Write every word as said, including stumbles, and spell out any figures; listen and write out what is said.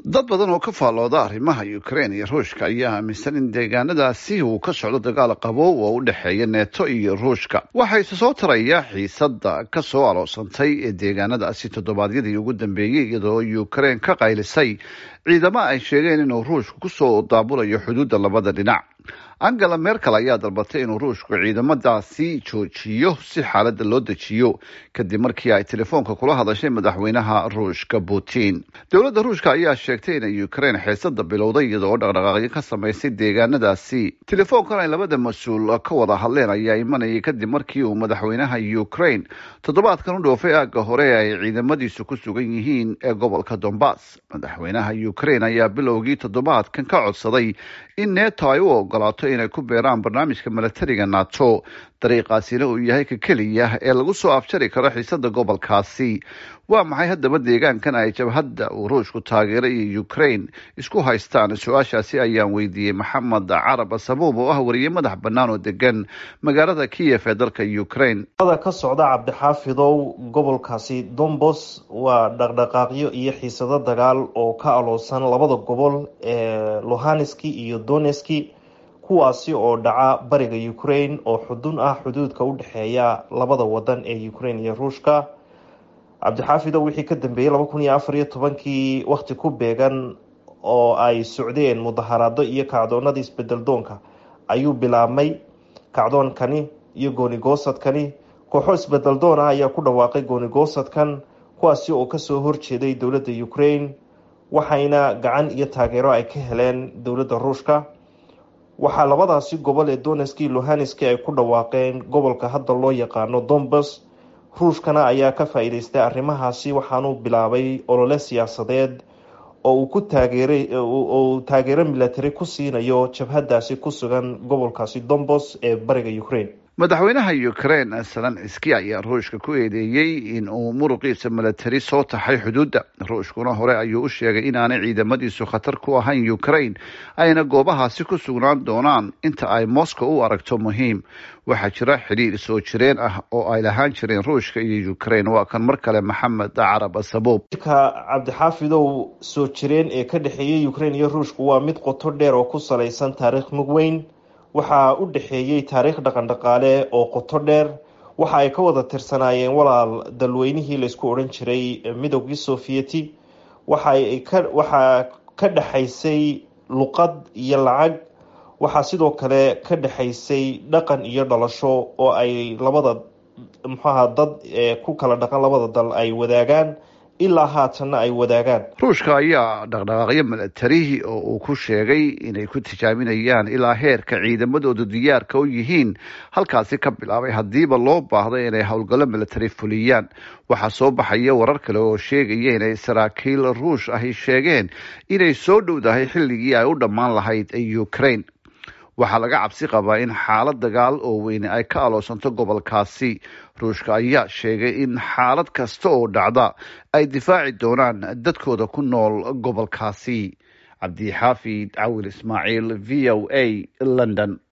dad badan oo ka faallooda arrimaha Ukraine iyo Ruushka ayaa aaminsan in deegaanadaasi uu ka socdo dagaal qabow oo u dhexeeya NATO iyo Ruushka. Waxay soo taraya xiisadda ka soo aloosantay ee deegaanadaasi toddobaadyadii ugu dambeeyay iyadoo Ukraine ka qaylisay ciidamo ay sheegeen inuu Ruushku ku soo daabulayo xuduudda labada dhinac. Angela Merkel ayaa dalbatay inuu Ruushku ciidamadaasi joojiyo si xaaladda loo dejiyo kadib markii ay telefoonka kula hadashay madaxweynaha Ruushka Putin. Dowladda Ruushka ayaa sheegtay in Ukraine xiisadda bilowday iyadoo dhaqdhaqaaqyo ka samaysay deegaanadaasi. Telefoonkan ay labada mas'uul ka wada hadleen ayaa imanayay kadib markii uu madaxweynaha Ukraine toddobaadkan u dhoofay aagga hore ee ay ciidamadiisu ku sugan yihiin ee gobolka Donbass. Madaxweynaha Ukraine ayaa bilowgii toddobaadkan ka codsaday in NATO ay u ogolaato inay ku beeraan barnaamijka milatariga NATO, dariiqaasina uu yahay ka keliya ee lagu soo afjari karo xiisadda gobolkaasi. Waa maxay haddaba deegaankan ay jabhadda uu Ruushku taageeray iyo Ukraine isku haystaan? Su-aashaasi ayaan weydiiyey Maxamed Carab Sabuub oo ah wariye madax bannaan oo degan magaalada Kiev ee dalka Ukraine. ka socda Cabdixaafidow gobolkaasi Donbass waa dhaqdhaqaaqyo iyo xiisado dagaal oo ka aloosan labada gobol ee Luhansk iyo Donetsk, kuwaasi oo dhaca bariga Ukraine oo xudun ah xuduudka u dhaxeeya labada wadan ee Ukraine iyo Ruushka. Cabdixaafidow wixii ka dambeeyay laba kun iyo afar iyo tobankii waqti ku beegan oo ay socdeen mudaharaado iyo kacdoonada isbedel doonka ayuu bilaabmay. Kacdoonkani iyo gooni-goosadkani kooxo isbedel doon ah ayaa ku dhawaaqay gooni-goosadkan, kuwaasi oo kasoo horjeeday dowladda Ukraine, waxayna gacan iyo taageero ay ka heleen dowladda Ruushka. waxaa labadaasi gobol ee Donetsk iyo Luhansk ay ku dhawaaqeen gobolka hadda loo yaqaano Donbass. Ruushkana ayaa ka faa'iideystay arrimahaasi, waxaanu bilaabay olole siyaasadeed oo uu ku taageeray oo taageero military ku siinayo jabhadaasi ku sugan gobolkaasi Donbass ee bariga Ukraine. madaxweynaha Ukraine Zelensky ayaa Ruushka ku eedeeyay in uu muruqiisa military soo taxay xuduudda. Ruushkuna hore ayuu u sheegay in aanay ciidamadiisu khatar ku ahayn Ukraine, ayna goobahaasi ku sugnaan doonaan inta ay Moscow u aragto muhiim. waxaa jira xiriir soo jireen ah oo ay lahaan jireen Ruushka iyo Ukraine. Waa kan mar kale Maxamed Carab Sabuub. Cabdixaafidow soo jireen ee ka dhaxeeyay Ukraine iyo Ruushka waa mid qoto dheer oo ku salaysan taariikh mug weyn. waxaa u dhaxeeyay taariikh dhaqan dhaqaale oo qoto dheer. waxa ay ka wada tirsanaayeen walaal dalweynihii la isku oran jiray midowgii Sovieti. waxa ay ka waxa ka dhaxaysay luqad iyo lacag. waxaa sidoo kale ka dhaxaysay dhaqan iyo dhalasho oo ay labada maxaa dad ee ku kala dhaqan labada dal ay wadaagaan ilaa haatana ay wadaagaan. Ruushka ayaa dhaqdhaqaaqyo militari oo uu ku sheegay inay ku tijaabinayaan ilaa heerka ciidamadoodu diyaarka u yihiin halkaasi ka bilaabay hadiiba loo baahdo inay howlgallo militari fuliyaan. waxaa soo baxaya warar kale oo sheegaya inay saraakiil Ruush ahi sheegeen inay soo dhowdahay xilligii ay u dhammaan lahayd Ukraine. waxaa laga cabsi qabaa in xaalad dagaal oo weyn ay ka aloosanto gobolkaasi. Ruushka ayaa sheegay in xaalad kasta oo dhacda ay difaaci doonaan dadkooda ku nool gobolkaasi. Cabdixaafid Cawil Ismaaciil, V O A, London.